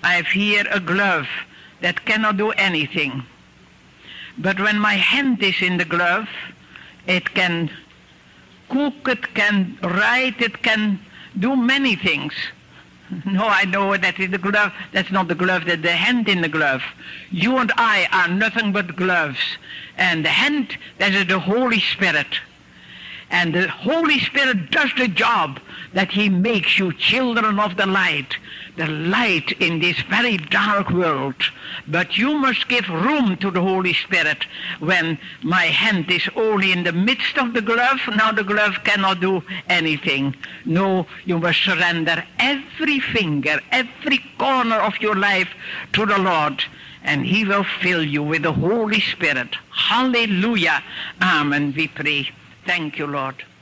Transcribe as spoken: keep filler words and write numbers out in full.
I have here a glove that cannot do anything. But when my hand is in the glove, it can cook, it can write, it can do many things. No, I know that is the glove. That's not the glove, that's the hand in the glove. You and I are nothing but gloves. And the hand, that is the Holy Spirit. And the Holy Spirit does the job that he makes you children of the light, the light in this very dark world. But you must give room to the Holy Spirit. When my hand is only in the midst of the glove, now the glove cannot do anything. No, you must surrender every finger, every corner of your life to the Lord, and he will fill you with the Holy Spirit. Hallelujah. Amen, we pray. Thank you, Lord.